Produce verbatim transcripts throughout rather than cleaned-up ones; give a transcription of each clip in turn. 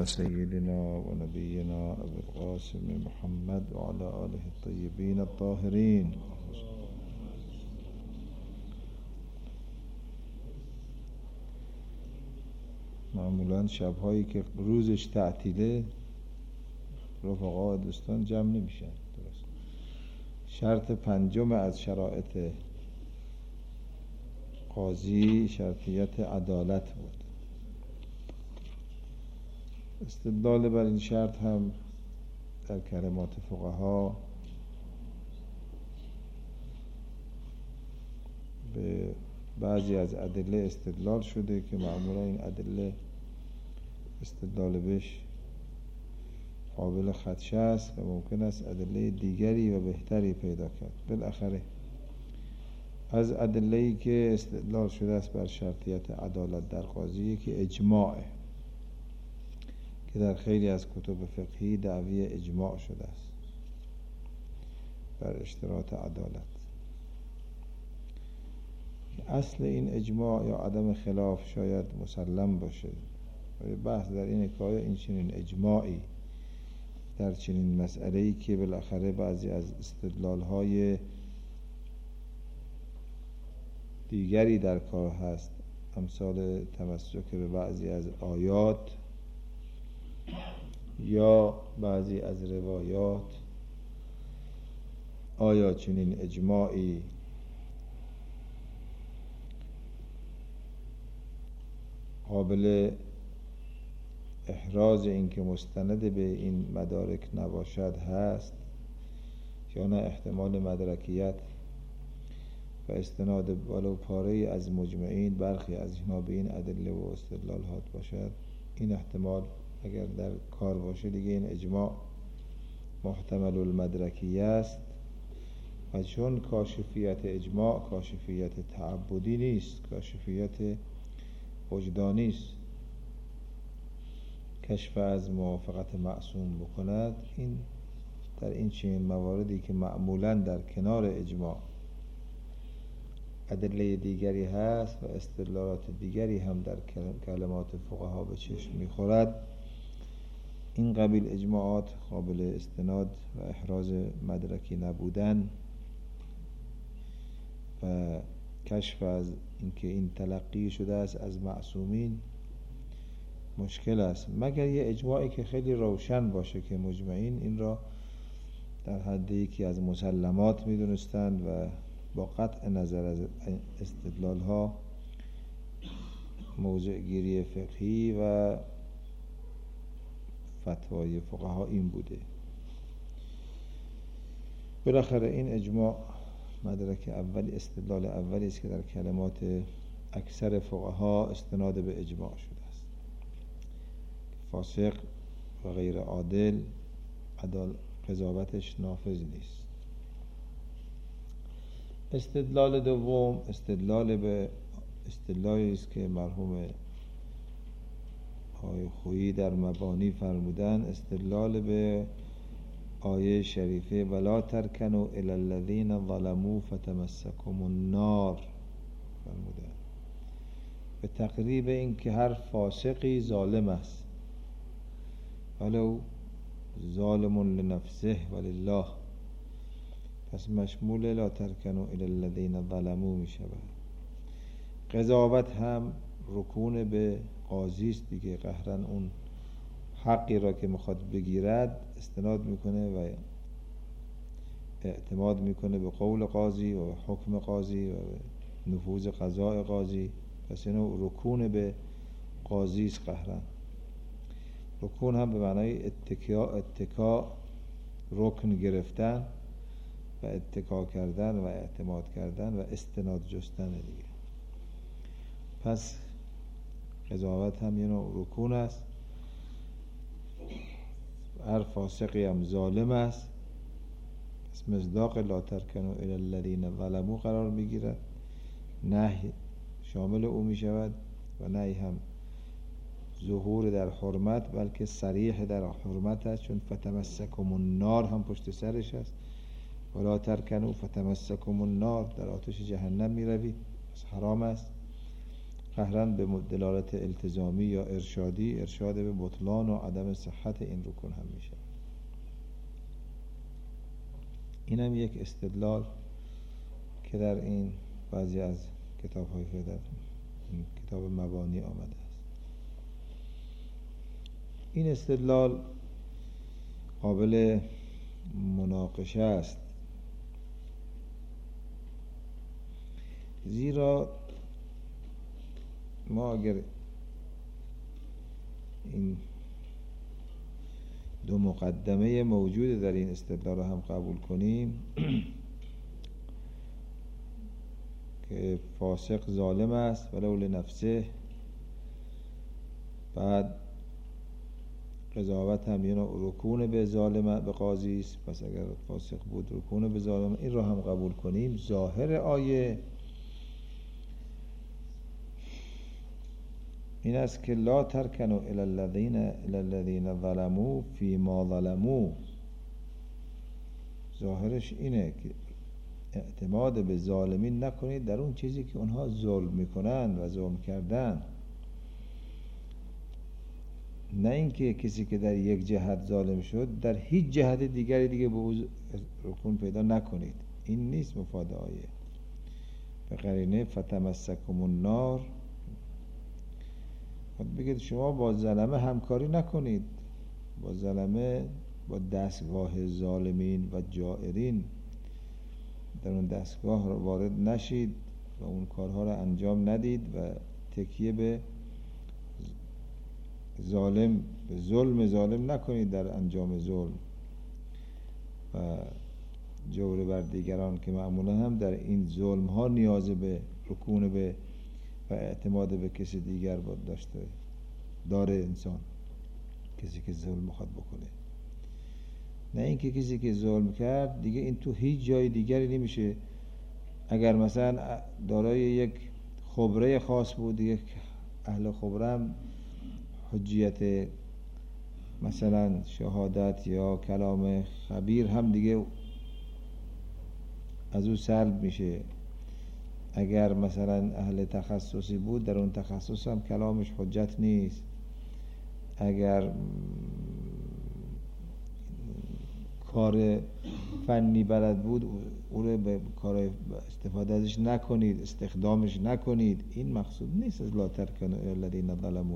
على سيدنا ونبينا أبي القاسم محمد وعلى آله الطيبين الطاهرين. معمولا شبهایی که روزش تعطیله رفقا و دوستان جمع نمیشن. درست. شرط پنجم از شرایط قاضی شرطیت عدالت بود. استدلال بر این شرط هم در کلمات فقها به بعضی از ادله استدلال شده که معمولا این ادله استدلال بهش قابل خدشه است و ممکن است ادله دیگری و بهتری پیدا کرد. بالاخره از ادله‌ای که استدلال شده است بر شرطیت عدالت در قاضی که اجماعه، که در خیلی از کتب فقهی دعوی اجماع شده است بر اشتراط عدالت. اصل این اجماع یا عدم خلاف شاید مسلم باشه، بحث در اینه که آیا این چنین اجماعی در چنین مسئله‌ای که بالاخره بعضی از استدلال‌های دیگری در کار هست، امثال تمسک به بعضی از آیات یا بعضی از روایات، آیا چنین اجماعی قابل احراز این که مستند به این مدارک نباشد هست یا نه احتمال مدرکیت و استناد ولو پاره از مجمعین برخی از اینا به این ادله و استدلالات باشد. این احتمال اگر در کار باشه دیگه این اجماع محتمل المدرکیه است و چون کاشفیت اجماع کاشفیت تعبدی نیست، کاشفیت وجدانی است، کشف از موافقت معصوم بکند، این در این چنین مواردی که معمولا در کنار اجماع ادله دیگری هست و استدلالات دیگری هم در کلمات فقها به چشم میخورد، این قبیل اجماعات قابل استناد و احراز مدرکی نبودن و کشف از اینکه این تلقی شده است از معصومین مشکل است، مگر یه اجماعی که خیلی روشن باشه که مجمعین این را در حد یکی از مسلمات میدونستند و با قطع نظر از استدلال ها موضع گیری فقهی و فتوای فقها این بوده. بالاخره این اجماع مدرک اولی، استدلال اولی است که در کلمات اکثر فقها استناد به اجماع شده است. فاسق و غیر عادل عدالت قضاوتش نافذ نیست. استدلال دوم استدلال به استدلالی است که مرحوم آقای خویی در مبانی فرمودن، استدلال به آیه شریفه ولا ترکنوا الی الذین ظلموا فتمسکم النار فرمودن، به تقریب این که هر فاسقی ظالم است ولو ظالم لنفسه ولله، پس مشمول لا ترکنوا الی الذین ظلموا می شود. قضاوت هم رکون به قاضی است دیگه، قهرن اون حقی را که میخواد بگیرد استناد میکنه و اعتماد میکنه به قول قاضی و حکم قاضی و نفوذ قضاء قاضی، پس اینو رکون به قاضی است قهرن. رکون هم به معنای اتکا اتکا رکن گرفتن و اتکا کردن و اعتماد کردن و استناد جستن دیگه. پس قضاوت هم یه نوع رکون است. هر فاسقی هم ظالم است، پس مصداق لا ترکنوا الی الذین ظلموا قرار میگیرد، نهی شامل او می شود و نهی هم ظهور در حرمت بلکه صریح در حرمت است، چون فتمسکم النار هم پشت سرش است، ولا ترکنوا فتمسکم النار، در آتش جهنم می روید، پس حرام است. قهراً به دلالت التزامی یا ارشادی ارشاد به بطلان و عدم صحت این رکون هم میشه. این هم یک استدلال که در این بعضی از کتاب های در این کتاب مبانی آمده است. این استدلال قابل مناقشه است، زیرا ما اگر این دو مقدمه موجود در این استدلال رو هم قبول کنیم که فاسق ظالم است ولو لنفسه، بعد قضاوت هم یه نوع رکون به ظالم به قاضی است، پس اگر فاسق بود رکون به ظالم، این رو هم قبول کنیم، ظاهر آیه این است که لا ترکنوا الی الذین الی الذین ظلموا فیما ظلموا. ظاهرش اینه که اعتماد به ظالمین نکنید در اون چیزی که اونها ظلم میکنن و ظلم کردن، نه اینکه کسی که در یک جهت ظالم شد در هیچ جهت دیگری دیگه به او رکون پیدا نکنید. این نیست مفاد آیه. به قرینه فتمسکم النار، بگید شما با ظلمه همکاری نکنید، با ظلمه، با دستگاه ظالمین و جائرین در اون دستگاه رو وارد نشید و اون کارها رو انجام ندید و تکیه به ظالم، به ظلم ظالم نکنید در انجام ظلم و جور بر دیگران که معمولا هم در این ظلم ها نیاز به رکون به و اعتماد به کسی دیگر بود داشته داره انسان، کسی که ظلم میخواد بکنه، نه اینکه کسی که ظلم کرد دیگه این تو هیچ جای دیگری نمیشه. اگر مثلا دارای یک خبره خاص بود، یک اهل خبره هم حجیت مثلا شهادت یا کلام خبیر هم دیگه از او سلب میشه. اگر مثلا اهل تخصصی بود در اون تخصص هم کلامش حجت نیست. اگر کار فنی بلد بود او رو به کار استفاده ازش نکنید، استخدامش نکنید. این مقصود نیست از لا ترکنوا الی الذین ظلموا.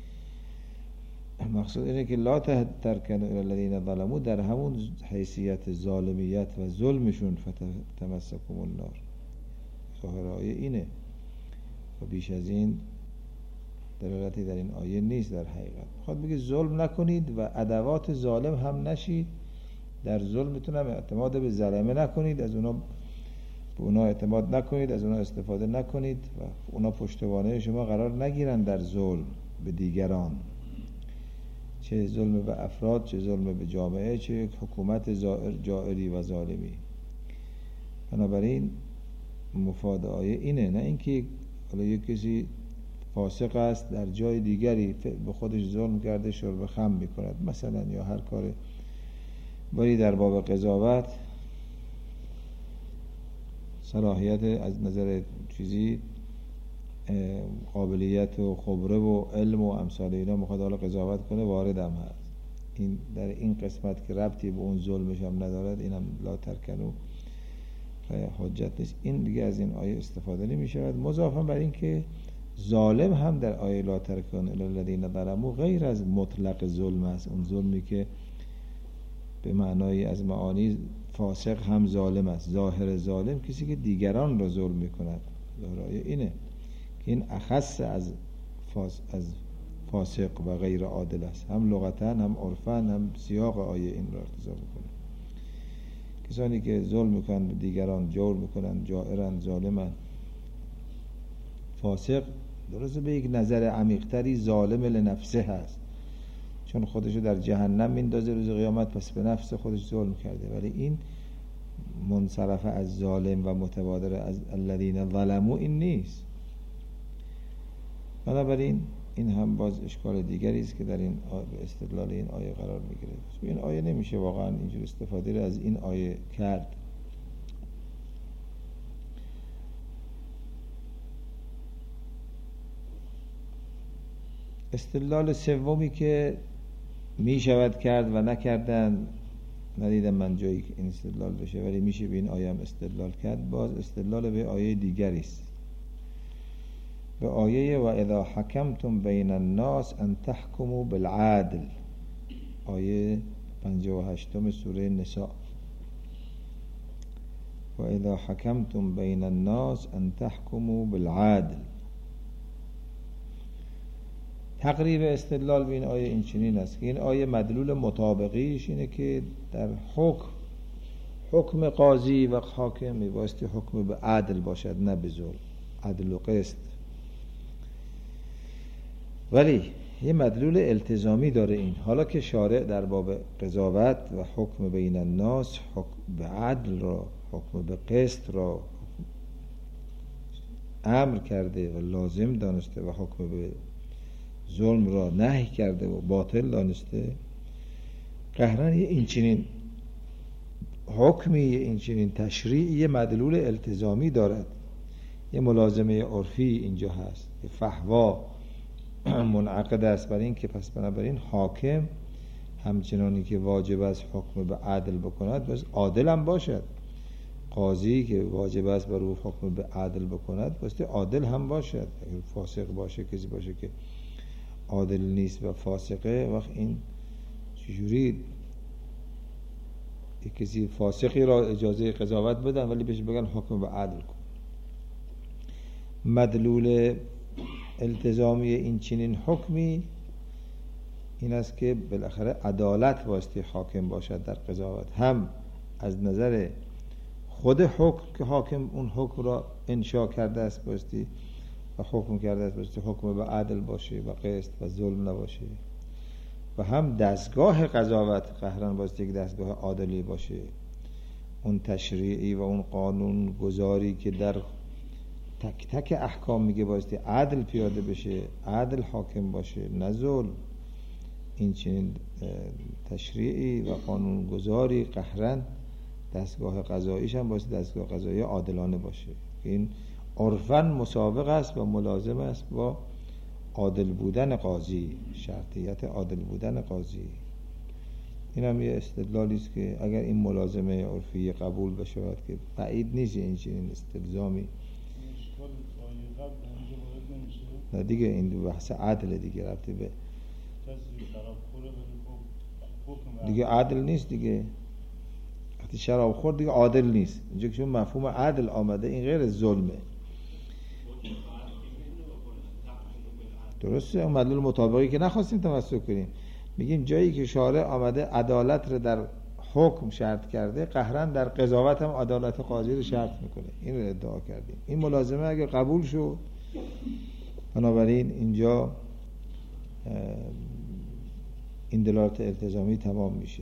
مقصود اینه که لا ترکنوا الی الذین ظلموا در همون حیثیت ظالمیت و ظلمشون فتمسکم النار. ظاهر آیه اینه و بیش از این دلالتی در این آیه نیست. در حقیقت خود بگه ظلم نکنید و ادوات ظالم هم نشید. در ظلمتون هم اعتماد به ظالمه نکنید، از اونا به اونا اعتماد نکنید، از اونا استفاده نکنید و اونا پشتوانه شما قرار نگیرن در ظلم به دیگران، چه ظلم به افراد، چه ظلم به جامعه، چه یک حکومت جائری و ظالمی. بنابراین مفاد آیه اینه، نه اینکه حالا یک کسی فاسق است در جای دیگری به خودش ظلم کرده شرب خم میکند مثلا، یا هر کار باری در باب قضاوت صلاحیت از نظر چیزی قابلیت و خبره و علم و امثال اینا میخواد حالا قضاوت کنه، وارد هم هست. این در این قسمت که ربطی به اون ظلمش هم ندارد، این هم لا ترکنوا حجت نیست. این دیگه از این آیه استفاده نمی شود. مضافاً بر این که ظالم هم در آیه لا ترکنوا الی الذین ظلموا غیر از مطلق ظلم است. اون ظلمی که به معنای از معانی فاسق هم ظالم است. ظاهر ظالم کسی که دیگران را ظلم می کند. ظاهر آیه اینه که این اخص از فاس از فاسق و غیر عادل است، هم لغتاً هم عرفاً هم سیاق آیه این را اقتضا میکنه. کسانی که ظلم میکنن به دیگران، جور میکنن، جائرن، ظالمن، فاسق، درسته به یک نظر عمیق‌تری ظالم لنفسه هست، چون خودشو در جهنم میندازه روز قیامت، پس به نفس خودش ظلم کرده. ولی این منصرف از ظالم و متبادر از الذین ظلموا این نیست. بنابراین این هم باز اشکال دیگری است که در این به استدلال این آیه قرار میگیره. این آیه نمیشه واقعا اینجور استفاده رو از این آیه کرد. استدلال سومی که می شود کرد و نکردن، ندیدم من جایی که این استدلال بشه، ولی میشه به این آیه هم استدلال کرد. باز استدلال به آیه دیگری است، به آیه و اذا حکمتم بین الناس ان تحکموا بالعدل، آیه پنجاه و هشتم سوره نساء. و اذا حکمتم بین الناس ان تحکموا بالعدل. تقریب استدلال به این آیه این چنین است که این آیه مدلول مطابقیش اینه که در حکم حکم قاضی و حاکم میبایستی حکم به عدل باشد، نه به ظلم، عدل و قسط. ولی یه مدلول التزامی داره این، حالا که شارع در باب قضاوت و حکم بین الناس حکم به عدل را، حکم به قسط را امر کرده و لازم دانسته و حکم به ظلم را نهی کرده و باطل دانسته، قهرن یه این چنین حکمی، یه این چنین تشریعی، یه مدلول التزامی دارد، یه ملازمه عرفی اینجا هست، یه فحوا منعقد است بر این که پس بنابراین حاکم همچنانی که واجب است حکم به عدل بکند بس عادل هم باشد، قاضی که واجب است بر او حکم به عدل بکند بس عادل هم باشد. اگر فاسق باشه، کسی باشه که عادل نیست و فاسقه، وقت این چجوری کسی فاسقی را اجازه قضاوت بدن ولی بهش بگن حکم به عدل کن؟ مدلول التزامی این چنین حکمی این است که بالاخره عدالت واسطه حاکم باشد در قضاوت، هم از نظر خود حکم که حاکم اون حکم را انشا کرده است باستی و حکم کرده است باستی حکم به عدل باشه و قسط و ظلم نباشه، و هم دستگاه قضاوت قهرن باستی که دستگاه عادلی باشه، اون تشریعی و اون قانون گذاری که در تک تک احکام میگه باستی عدل پیاده بشه، عدل حاکم باشه نه ظلم. این چنین تشریعی و قانون گذاری قهرن دستگاه قضاییش هم باستی دستگاه قضایی عادلانه باشه. این عرفاً مسابق است و ملازم است با عادل بودن قاضی، شرطیت عادل بودن قاضی. این هم یه استدلالی است که اگر این ملازمه عرفی قبول بشه که بعید نیست این چنین استلزامی. نه دیگه این بحث عدل دیگه، رفته به دیگه عدل نیست دیگه. وقتی شراب خورد دیگه عادل نیست. اینجا که چون مفهوم عدل آمده این غیر ظلمه. درسته، اون مدلول مطابقی که نخواستیم تمسک کنیم. میگیم جایی که شارع آمده عدالت رو در حکم شرط کرده، قهرن در قضاوت هم عدالت قاضی رو شرط میکنه. این رو ادعا کردیم. این ملازمه اگر قبول شد، بنابراین اینجا این دلالت التزامی تمام میشه.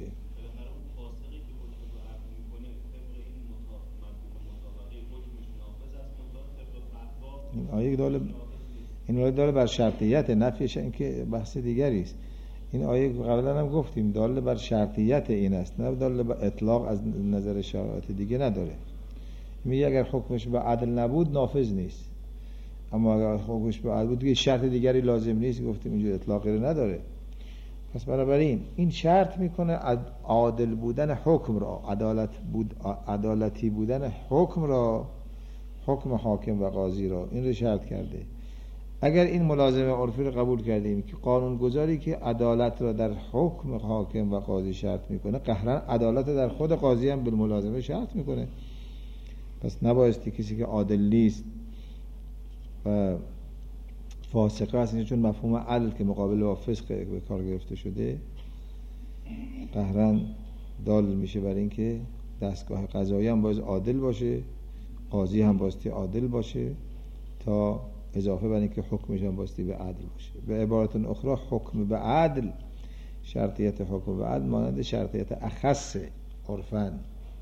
این آیه داره این آیه داره بر شرطیت، نفیش این که بحث دیگری است. این آیه قبلا هم گفتیم داله بر شرطیت این است، نه داله بر اطلاق از نظر شرایط دیگه نداره. میگه اگر حکمش به عدل نبود نافذ نیست، اما اگر حکمش به عدل بود دیگه شرط دیگری لازم نیست. گفتیم اینجا اطلاقی نداره. پس بنابراین این شرط میکنه عادل بودن حکم را، عدالت بود عدالتی بودن حکم را، حکم حاکم و قاضی را، این رو شرط کرده. اگر این ملازمه عرفی رو قبول کردیم که قانون گذاری که عدالت را در حکم حاکم و قاضی شرط میکنه، قهرن عدالت در خود قاضی هم بالملازمه شرط میکنه. پس نبایستی کسی که عادل نیست و فاسقه است، چون مفهوم عدل که مقابل با فسق به کار گرفته شده، قهرن دال میشه بر این که دستگاه قضایی هم باید عادل باشه، قاضی هم بایستی عادل باشه، تا اضافه بر این که حکمش هم بایستی به عدل باشه. به عبارت اخرى حکم به عدل، شرطیت حکم به عدل مانند شرطیت اخص عرفاً.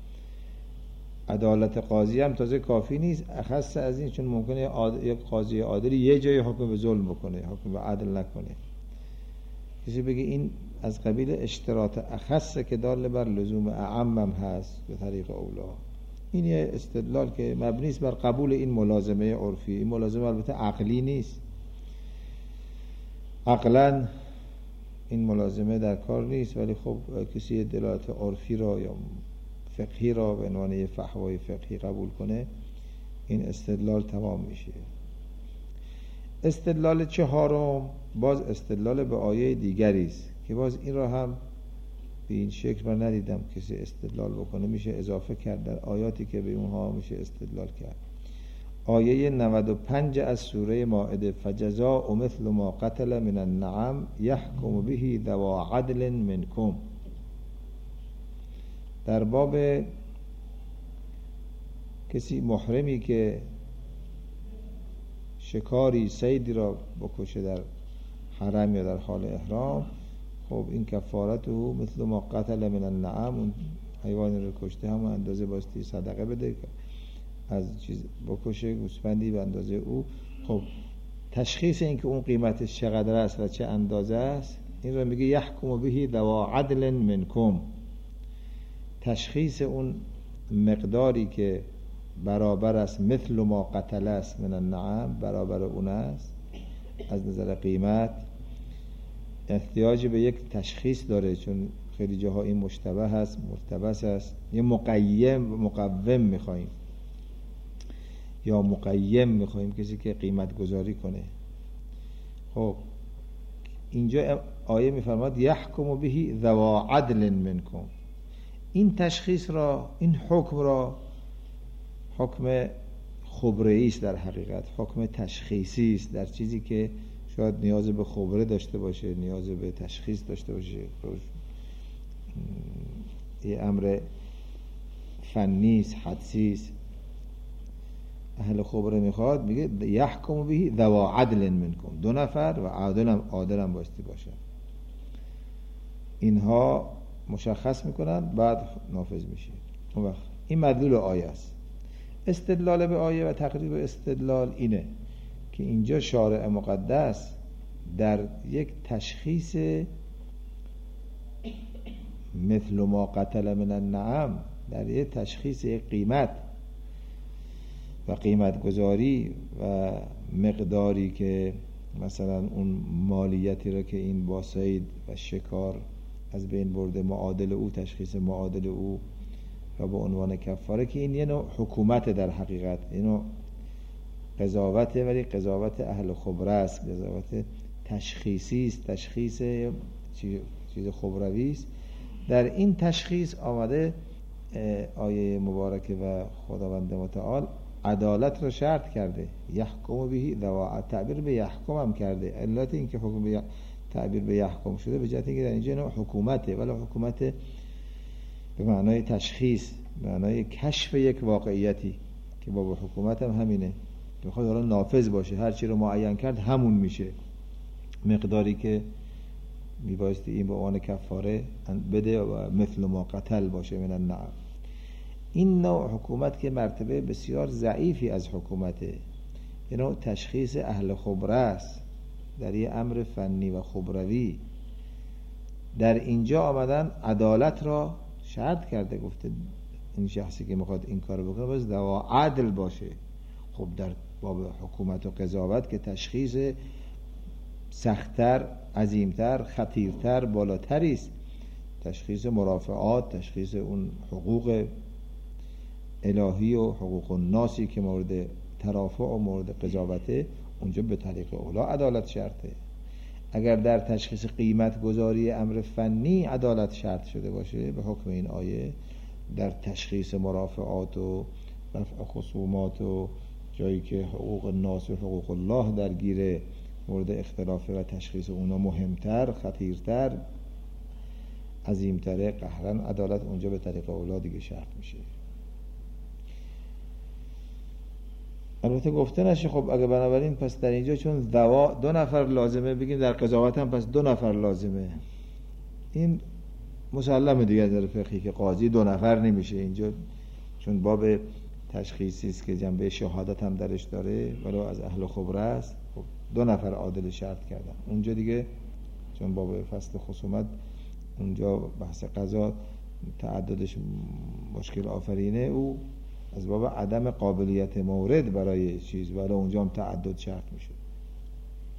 عدالت قاضی هم تازه کافی نیست، اخص از این، چون ممکنه یک قاضی عادلی یه جای حکم به ظلم بکنه، حکم به عدل نکنه. کسی بگه این از قبیل اشتراط اخص که دال بر لزوم اعم هم هست به طریق اولا. این یه استدلال که مبنی است بر قبول این ملازمه عرفی. این ملازمه البته عقلی نیست، عقلا این ملازمه در کار نیست، ولی خب کسی دلالت عرفی را یا فقهی را به عنوان فحوای فقهی قبول کنه، این استدلال تمام میشه. استدلال چهارم باز استدلال به آیه دیگری است که باز این را هم به این شکل من ندیدم کسی استدلال بکنه، میشه اضافه کرد در آیاتی که به اونها میشه استدلال کرد. آیه نود و پنج از سوره مائده: فجزاء مثل ما قتل من النعم یحکم به ذو عدل منکم. در باب کسی محرمی که شکاری صیدی را بکشه در حرم یا در حال احرام، خب این کفارته مثل ما قتل من النعم، اون حیوانی رو کشته همون اندازه باستی صدقه بده از چیز بکشه، گوسفندی به اندازه او. خب تشخیص این که اون قیمتش چقدر است و چه اندازه است، این رو میگه یحکم به ذو عدل منکم. تشخیص اون مقداری که برابر است، مثل ما قتل است من النعم، برابر اون است از نظر قیمت، احتیاج به یک تشخیص داره، چون خیلی جاها این مشتبه هست، مرتبس است. یه مقیم مقوم میخواییم یا مقیم میخواییم، کسی که قیمت گذاری کنه. خب اینجا آیه میفرماد یحکم به ذو عدل منکم. این تشخیص را، این حکم را، حکم خبره‌ای است در حقیقت، حکم تشخیصی است در چیزی که شاید نیاز به خبره داشته باشه، نیاز به تشخیص داشته باشه، یه امر فنی است، حدسی است. اهل خبره میخواد میگه یحکم به ذو عدل منکم، دو نفر و عادلم عادلم باستی باشه. اینها مشخص میکنن، بعد نافذ میشه. اون وقت این مدلول آیه است. استدلال به آیه و تقریب استدلال اینه که اینجا شارع مقدس در یک تشخیص مثل ما قتل من النعم، در یک تشخیص یک قیمت و قیمت گذاری و مقداری که مثلا اون مالیتی را که این با صید و شکار از بین برده، معادل او، تشخیص معادل او و به عنوان کفاره، که این یه نوع حکومت در حقیقت، یه نوع قضاوته، ولی قضاوت اهل خبره است، قضاوت تشخیصی است، تشخیص چیز خبروی است. در این تشخیص آمده آیه مبارکه و خداوند متعال عدالت را شرط کرده، یحکم به ذو، تعبیر به یحکم هم کرده. علت این که حکم به تعبیر به یحکم شده به جهت اینکه در اینجا نوع حکومته، ولی حکومت به معنای تشخیص، به معنای کشف یک واقعیتی که باب حکومت هم همینه، میخواد حالا نافذ باشه، هر چی رو معین کرد همون میشه. مقداری که میبایستی این به عنوان کفاره بده و مثل ما قتل باشه من النعم. این نوع حکومت که مرتبه بسیار ضعیفی از حکومته، این نوع تشخیص اهل خبره است در یه امر فنی و خبروی. در اینجا آمدن عدالت را شرط کرده، گفته این شخصی که میخواد این کارو بکنه باید ذو عدل باشه. خب در باب حکومت و قضاوت که تشخیص سخت‌تر، عظیمتر، خطیرتر، بالاتری است، تشخیص مرافعات، تشخیص اون حقوق الهی و حقوق الناسی که مورد ترافع و مورد قضاوته، اونجا به طریق اولا عدالت شرطه. اگر در تشخیص قیمت گذاری امر فنی عدالت شرط شده باشه به حکم این آیه، در تشخیص مرافعات و رفع خصومات و جایی که حقوق الناس و حقوق الله درگیره، مورد اختلافه و تشخیص اونا مهمتر، خطیرتر، عظیمتره، قهرن عدالت اونجا به طریق اولا دیگه شرط میشه. البته گفته نشه خب اگه بنابراین پس در اینجا چون دوا دو نفر لازمه، بگیم در قضاوت هم پس دو نفر لازمه. این مسلمه دیگه در فقهی که قاضی دو نفر نمیشه اینجا، چون باب تشخیصی است که جنبه شهادت هم درش داره ولو از اهل خبره است. خب دو نفر عادل شرط کردن اونجا دیگه، چون باب فصل خصومت اونجا بحث قضا تعددش مشکل آفرینه، او از باب عدم قابلیت مورد برای چیز، ولی اونجا هم تعدد شرط میشه.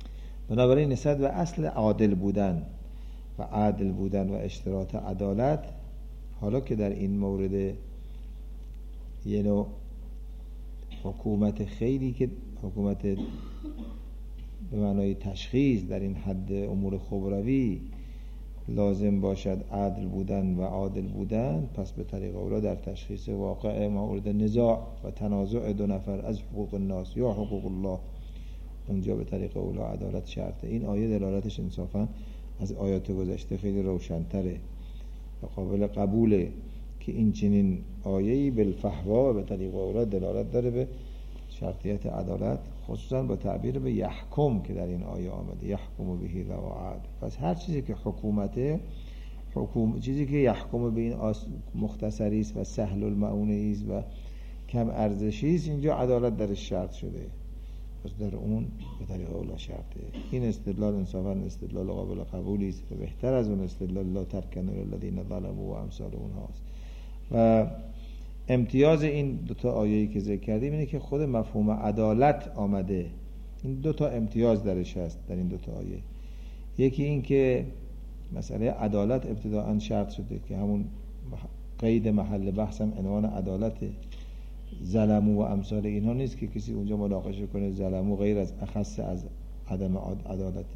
بنابراین نسبت به اصل عادل بودن و عادل بودن و اشتراط عدالت، حالا که در این مورد یه نوع حکومت خیلی که حکومت به معنای تشخیص در این حد امور خبروی لازم باشد عدل بودن و عادل بودن، پس به طریق اولا در تشخیص واقع مورد نزاع و تنازع دو نفر از حقوق الناس یا حقوق الله، اونجا به طریق اولا عدالت شرطه. این آیه دلالتش انصافا از آیات گذشته خیلی روشن‌تره و قابل قبوله که این چنین آیه‌ای بالفحوا به طریق اولا دلالت داره به شرطیت عدالت، خصوصا با تعبیر به یحکم که در این آیه آمده، یحکم بهی ذو عدل. پس هر چیزی که حکومته، حکومت چیزی که یحکم به این مختصری است و سهل المعونه است و کم ارزشی است، اینجا عدالت درش شرط شده، پس در اون به طریق اولا شرطه. این استدلال انصافا استدلال قابل قبولی است و بهتر از اون استدلال لا ترکنوا الذین ظلموا و امثال اونهاست. و امتیاز این دو تا آیه‌ای که ذکر کردیم اینه که خود مفهوم عدالت آمده. این دو تا امتیاز درش هست در این دو تا آیه. یکی این که مسئله عدالت ابتداءً شرط شده که همون قید محل بحثم عنوان عدالته. ظلمو و امثال اینها نیست که کسی اونجا مناقشه کنه ظلمو غیر از اخص از عدم عدالته.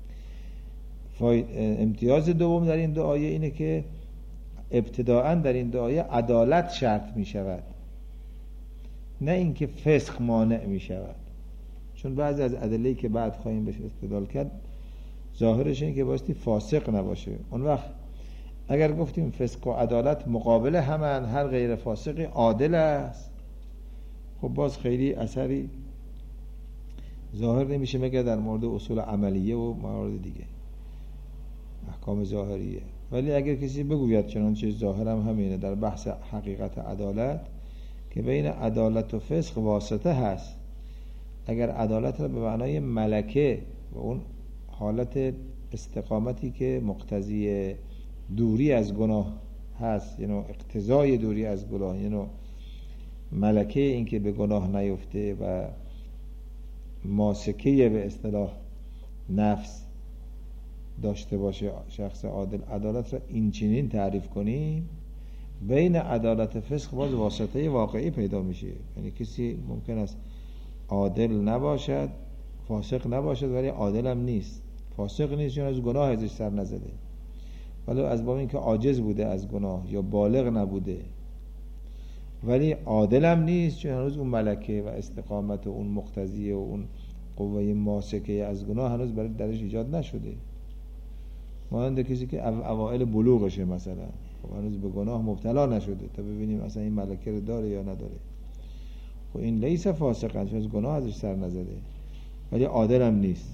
امتیاز دوم در این دو آیه اینه که ابتداءً در این دو آیه عدالت شرط می شود، نه اینکه فسق مانع می شود. چون بعضی از ادله‌ای که بعد خواهیم بهش استدلال کرد ظاهرش اینه که بایستی فاسق نباشه. اون وقت اگر گفتیم فسق و عدالت مقابل همن، هر غیر فاسقی عادل است، خب باز خیلی اثری ظاهر نمیشه مگر در مورد اصول عملیه و موارد دیگه، احکام ظاهریه. ولی اگر کسی بگوید چنانچه ظاهرم همینه در بحث حقیقت عدالت که بین عدالت و فسق واسطه هست، اگر عدالت را به معنای ملکه و اون حالت استقامتی که مقتضی دوری از گناه هست، یعنی اقتضای دوری از گناه، یعنی ملکه این که به گناه نیفته و ماسکه به اصطلاح نفس داشته باشه شخص عادل، عدالت را این چنین تعریف کنیم، بین عدالت و فسق باز واسطه واقعی پیدا میشه. یعنی کسی ممکن است عادل نباشد، فاسق نباشد، ولی عادل هم نیست. فاسق نیست چون از گناه ازش سر نزده، ولی از باب اینکه عاجز بوده از گناه یا بالغ نبوده، ولی عادل هم نیست چون هنوز اون ملکه و استقامت و اون مقتضی و اون قوه ماسکه از گناه هنوز برای درش ایجاد نشده. مانند کسی که اوائل بلوغشه مثلا، خب هنوز به گناه مبتلا نشده تا ببینیم اصلا این ملکه رو داره یا نداره. خب این لیس فاسقا چون از گناه ازش سر نزده، ولی عادل هم نیست.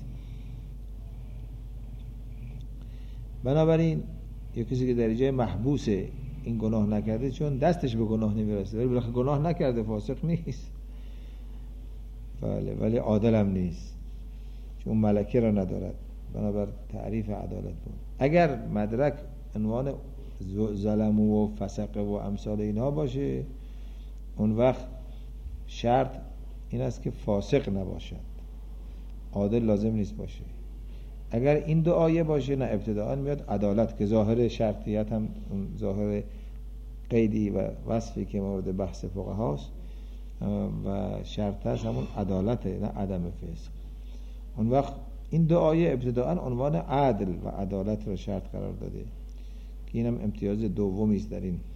بنابراین یا کسی که در جای محبوسه، این گناه نکرده چون دستش به گناه نمیرسه، ولی بالاخره گناه نکرده، فاسق نیست. بله، ولی عادل هم نیست چون اون ملکه را ندارد. بنابر تعریف عدالت بود. اگر مدرک عنوان ظلم و فسق و امثال اینها باشه، اون وقت شرط این است که فاسق نباشد، عادل لازم نیست باشه. اگر این دو آیه باشه، نه ابتداءً میاد عدالت که ظاهر شرطیت هم ظاهر قیدی و وصفی که مورد بحث فقهاست و شرط هست همون عدالته، نه عدم فسق. اون وقت این دو آیه ابتداءً عنوان عدل و عدالت را شرط قرار داده که اینم امتیاز دومی است در این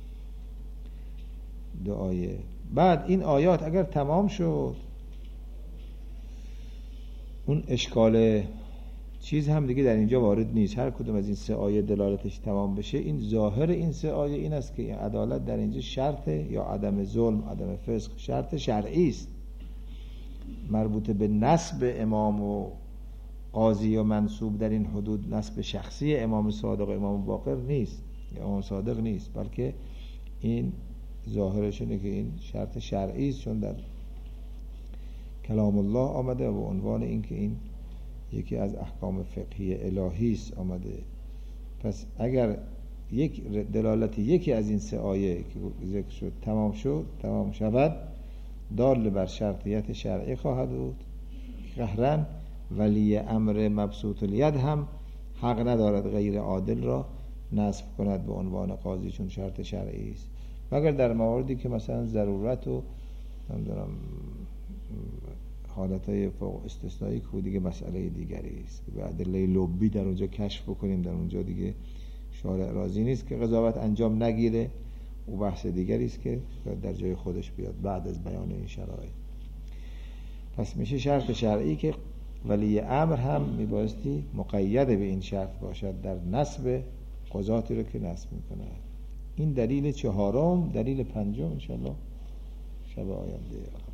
دو آیه. بعد این آیات اگر تمام شد، اون اشکال چیز هم دیگه در اینجا وارد نیست. هر کدوم از این سه آیه دلالتش تمام بشه، این ظاهر این سه آیه این است که این عدالت در اینجا شرطه، یا عدم ظلم، عدم فسق شرط شرعی است، مربوط به نسب امام و قاضی و منصوب در این حدود، نسب شخصی امام صادق و امام باقر نیست، یا امام صادق نیست، بلکه این ظاهرش اینه که این شرط شرعی است، چون در کلام الله آمده و عنوان این که این یکی از احکام فقهی الهی است آمده. پس اگر یک دلالت یکی از این سه آیه که ذکر شد تمام شد تمام شود، دال بر شرطیت شرعی خواهد بود، قهرن ولی امر مبسوط الید هم حق ندارد غیر عادل را نصب کند به عنوان قاضی، چون شرط شرعی است، مگر در مواردی که مثلا ضرورت و نمیدونم حالتهای فوق استثنایی که دیگه مسئله دیگری است، به ادله لبی در اونجا کشف بکنیم، در اونجا دیگه شارع راضی نیست که قضاوت انجام نگیره، و بحث دیگری است که در جای خودش بیاد بعد از بیان این شرایط. پس میشه شرط شرعی که ولی امر هم میبایستی مقید به این شرط باشد در نصب قضاتی رو که نصب میکنه. این دلیل چهارم. دلیل پنجم انشاءالله شب آینده